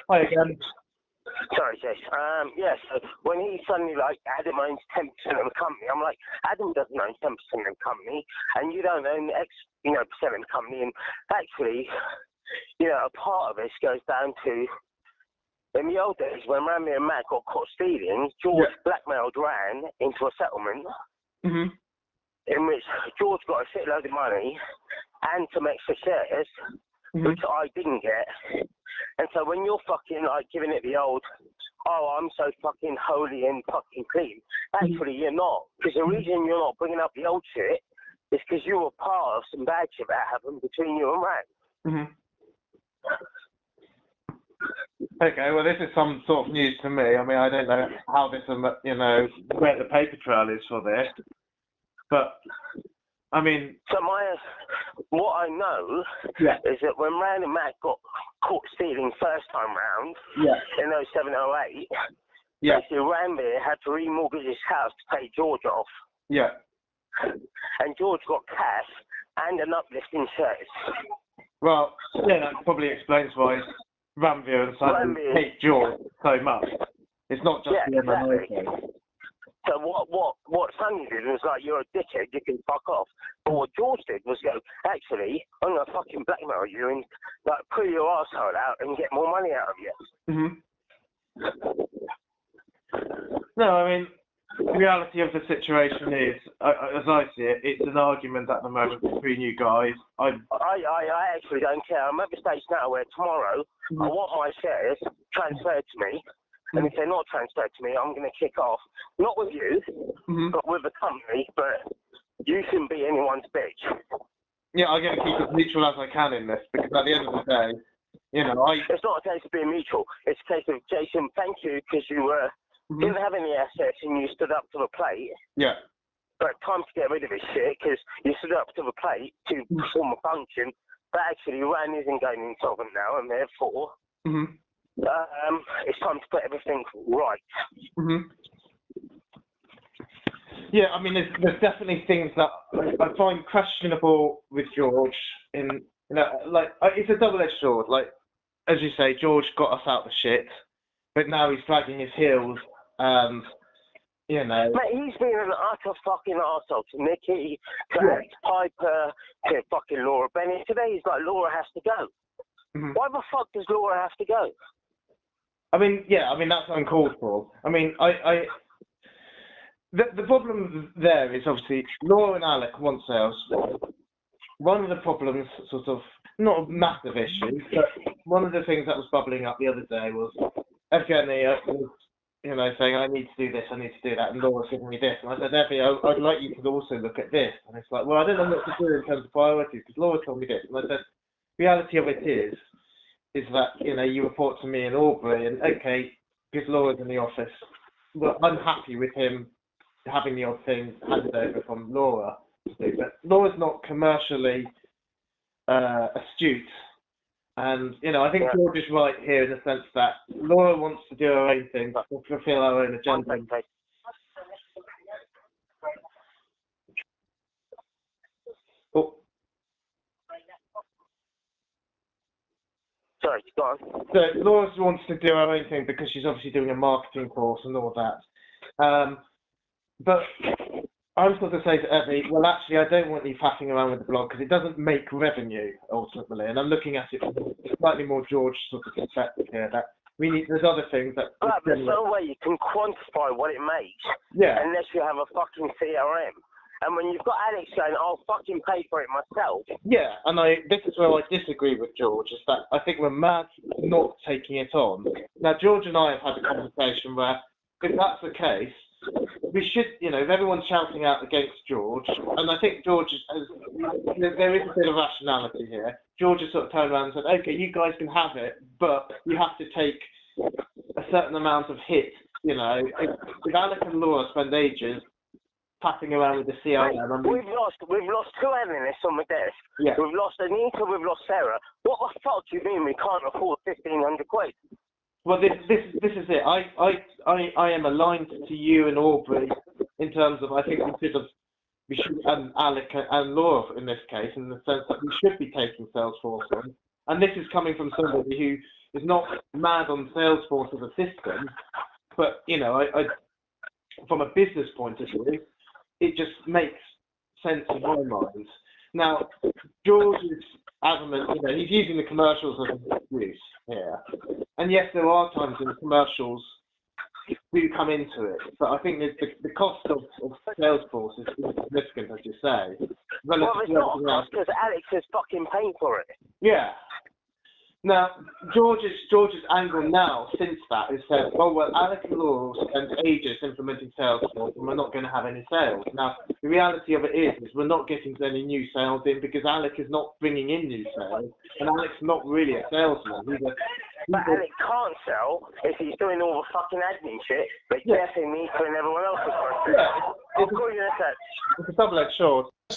Hi again. Sorry, Jess. Yeah, so when he suddenly, Adam owns 10% of the company, I'm like, Adam doesn't own 10% of the company, and you don't own X, percent of the company, and actually, a part of this goes down to, in the old days, when Rami and Matt got caught stealing, George blackmailed Ran into a settlement, in which George got a shitload of money, and some extra shares, which I didn't get. And so when you're fucking giving it the old, oh, I'm so fucking holy and fucking clean, actually you're not. Because the reason you're not bringing up the old shit is because you were part of some bad shit that happened between you and Ran. Okay, well, this is some sort of news to me. I mean, I don't know how this, where the paper trail is for this, but I mean. So what I know is that when Ran and Matt got caught stealing first time round in 07, 08, basically Ranveer had to remortgage his house to pay George off. Yeah. And George got cash and an uplift in shares. Well, that probably explains why Ranveer and Sonny hate George so much. It's not just the MMA thing. So what Sonny did was you're a dickhead, you can fuck off. But what George did was go, actually, I'm going to fucking blackmail you and pull your arsehole out and get more money out of you. No, I mean, the reality of the situation is, as I see it, it's an argument at the moment between you guys. I actually don't care. I'm at the stage now where tomorrow I want my shares transferred to me. And if they're not transferred to me, I'm going to kick off. Not with you, but with the company. But you shouldn't be anyone's bitch. Yeah, I'm going to keep as neutral as I can in this, because at the end of the day, It's not a case of being mutual. It's a case of, Jason, thank you, because you didn't have any assets and you stood up to the plate. Yeah. But time to get rid of this shit, because you stood up to the plate to perform a function. But actually, Ran isn't going insolvent now, and therefore... it's time to put everything right. Yeah, I mean, there's definitely things that I find questionable with George. It's a double-edged sword. As you say, George got us out the shit, but now he's dragging his heels, and Mate, he's been an utter fucking arsehole to Nikki, to Alex Piper, to fucking Laura Bennett. Today he's like, Laura has to go. Why the fuck does Laura have to go? I mean, that's uncalled for. I mean, the problem there is obviously Laura and Alec want sales. One of the problems, sort of, not a massive issue, but one of the things that was bubbling up the other day was Evgeny was, saying, I need to do this, I need to do that, and Laura's giving me this. And I said, Evie, I'd like you to also look at this. And it's like, well, I don't know what to do in terms of priorities, because Laura told me this. And I said, reality of it is that, you report to me in Aubrey, and okay, because Laura's in the office, well, I'm happy with him having the odd thing handed over from Laura to do, but Laura's not commercially astute, and, I think George is right here in the sense that Laura wants to do her own thing, but to fulfill her own agenda. Sorry, go on. So Laura wants to do her own thing because she's obviously doing a marketing course and all that. But I'm sort of saying to Evie, well, actually, I don't want you faffing around with the blog because it doesn't make revenue, ultimately. And I'm looking at it from a slightly more George sort of perspective here, that there's other things that... But there's no way you can quantify what it makes unless you have a fucking CRM. And when you've got Alex going, I'll fucking pay for it myself. Yeah, and this is where I disagree with George, is that I think we're mad not taking it on. Now, George and I have had a conversation where, if that's the case, we should, if everyone's shouting out against George, and I think George there is a bit of rationality here. George has sort of turned around and said, okay, you guys can have it, but you have to take a certain amount of hit. If Alec and Laura spend ages faffing around with the CRM. We've lost two analysts on the desk. Yeah. We've lost Anita, we've lost Sarah. What the fuck do you mean we can't afford 1,500 quid? Well, this is it. I am aligned to you and Aubrey in terms of, I think we should, and Alec and Laura in this case, in the sense that we should be taking Salesforce on. And this is coming from somebody who is not mad on Salesforce as a system, but I from a business point of view, it just makes sense in my mind. Now, George is adamant, he's using the commercials as an excuse here. And yes, there are times when the commercials do come into it, but I think the cost of Salesforce is significant, as you say. Well, it's not a cost because Alex is fucking paying for it. Yeah. Now, George's angle now, since that, is said, well, Alec and Laura will spend ages implementing Salesforce and we're not going to have any sales. Now, the reality of it is we're not getting any new sales in because Alec is not bringing in new sales, and Alec's not really a salesman. But Alec can't sell if he's doing all the fucking admin shit, but Jeff and me and everyone else is trying to do. It's a double-edged sword.